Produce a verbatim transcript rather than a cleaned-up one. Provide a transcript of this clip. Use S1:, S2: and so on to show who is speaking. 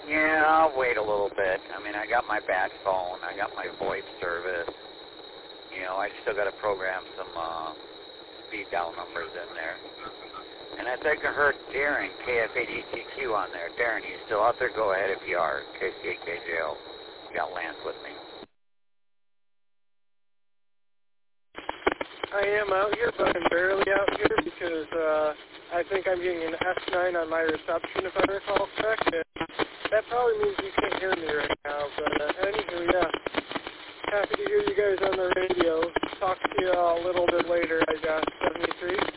S1: Yeah, I'll wait a little bit. I mean, I got my bat phone. I got my VoIP service. You know, I still got to program some uh, speed dial numbers in there. And I think I heard Darren, K F eight E T Q on there. Darren, you still out there? Go ahead if you are. K C eight K J L. You got Lance with me.
S2: I am out here, but I'm barely out here because uh, I think I'm getting an S nine on my reception, if I recall correct. And that probably means you can't hear me right now. But uh, anywho, yeah, happy to hear you guys on the radio. Talk to you uh, a little bit later. I got seventy-three.